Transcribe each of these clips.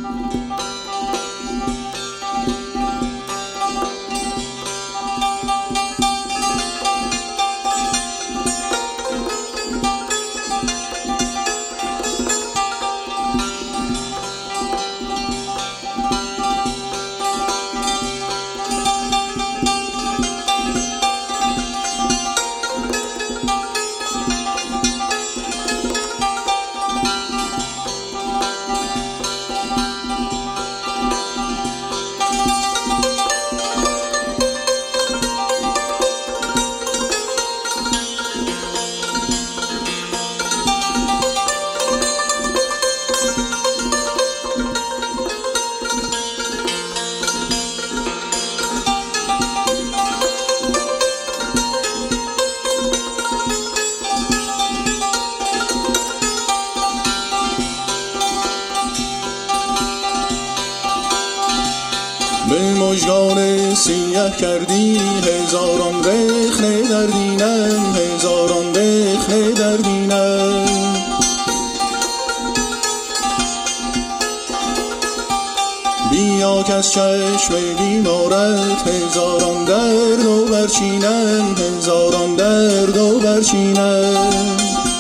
به مژگان سیه کردی هزاران رخنه در دینم، هزاران رخنه در دینم. بیا که از چشم بیمارت هزاران درد و برچینم، هزاران درد و برچینم.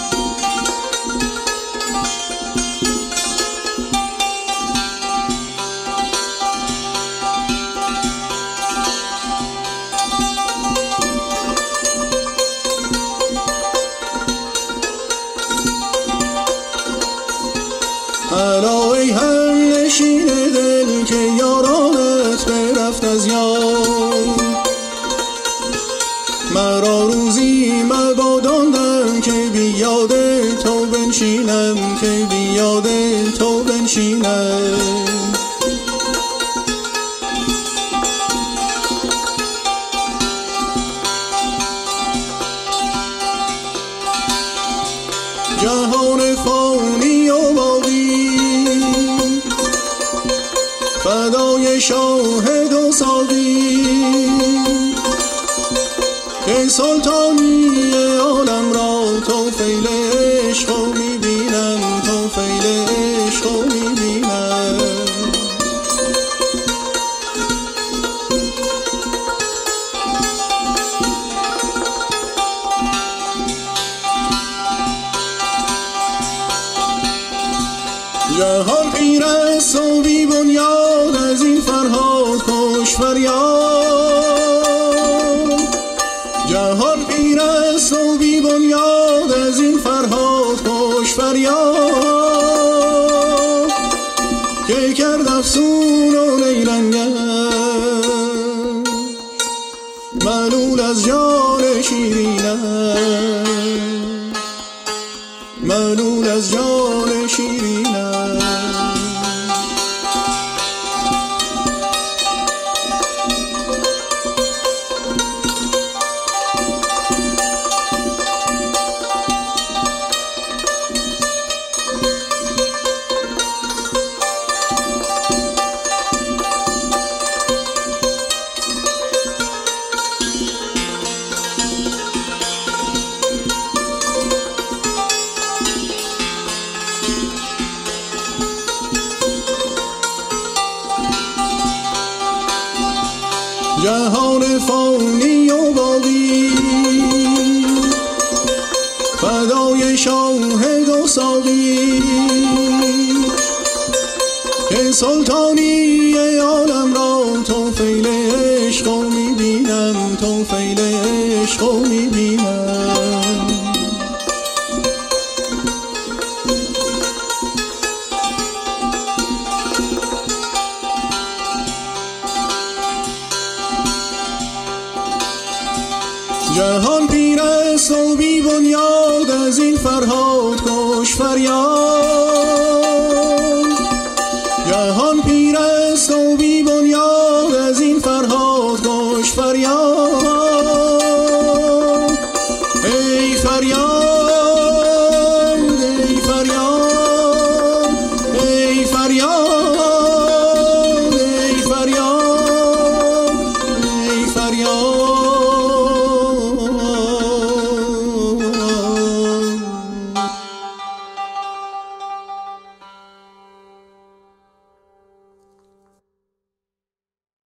الا ای هم نشین دل که یارانت برفت از یاد، مرا روزی مباداندم که بیاد تو بنشینم، که بیاد تو بنشینم. جهان فانی و باقی فدای شاهد و ساقی، که سلطانی عالم را تو فیل عشق میبینم، تو فیل عشق میبینم. جهان پیر است و بی بنیاد از این فرهاد کش فریاد، جهان پیر است و بی بنیاد از این فرهاد کش فریاد، که کرد افسون و نیرنگش ملول از جان شیرینش، ملول از جان شیرینش. جهان فانی و باقی فدای شاهد و ساقی، که سلطانی عالم را تو فیل عشق میبینم، تو فیل عشق میبینم. جهان پیر است و بی بنیاد از این فرهاد کش فریاد،